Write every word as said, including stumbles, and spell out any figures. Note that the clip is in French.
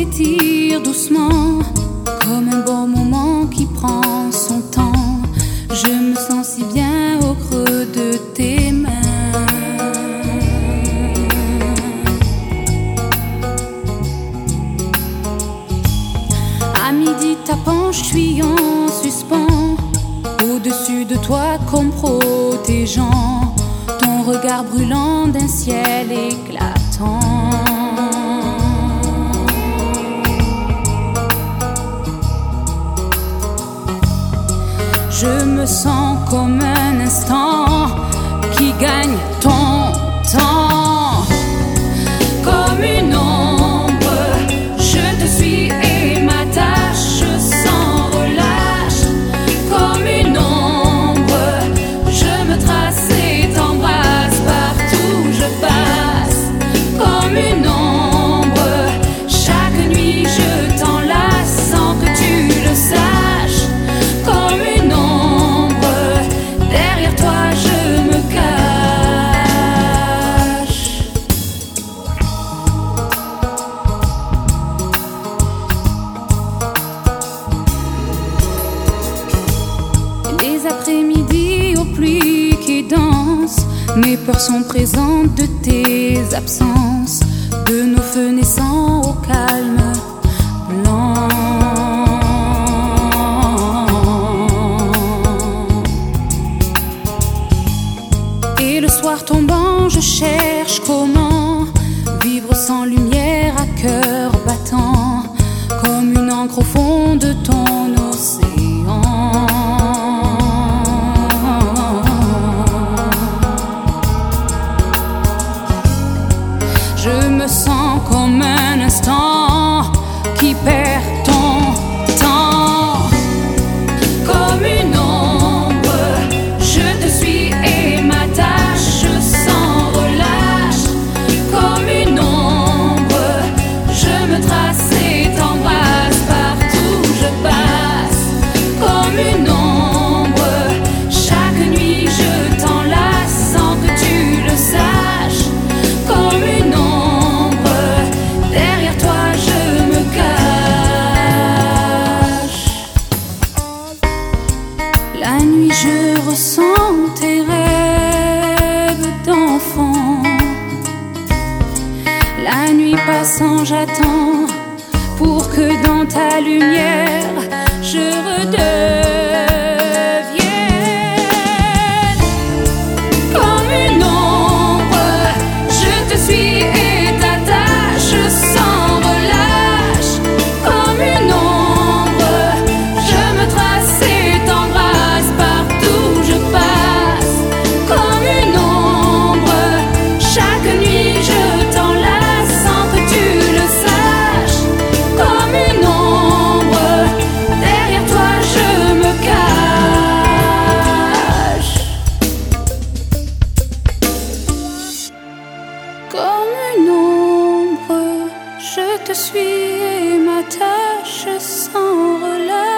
s'étire doucement, comme un bon moment qui prend son temps. Je me sens si bien au creux de tes mains. À midi tapant, je suis en suspens, au-dessus de toi comme protégeant ton regard brûlant d'un ciel éclatant. Je me sens comme un instant qui gagne ton temps. Comme une ombre, je te suis et m'attache sans relâche. Comme une ombre, je me trace et t'embrasse partout où je passe. Comme une ombre, chaque nuit je t'enlace sans que tu le saches. Comme une ombre, derrière toi je me cache. Les après-midi aux pluies qui dansent, mes peurs sont présentes de tes absences, de nos feux naissants au calme blanc. Et le soir tombant, je cherche comment vivre sans lumière à cœur battant, comme une encre au fond de ton océan. Je me sens comme un instant qui perd ton temps. Comme une ombre, je te suis et m'attache sans relâche. Comme une ombre, je me trace et t'embrasse partout où je passe. Comme une ombre, chaque nuit je t'enlace sans que tu le saches. Comme une ombre, derrière toi je me cache. La nuit je ressens tes rêves d'enfant. La nuit passant j'attends pour que dans ta lumière je redevienne comme une ombre. Je te suis et t'attache sans relâche. Comme une ombre, je me trace et t'embrasse partout où je passe. Comme une ombre, chaque nuit je t'enlace sans que tu le saches. Comme une ombre, derrière toi je me cache. Comme une ombre, je te suis et m'attache sans relâche.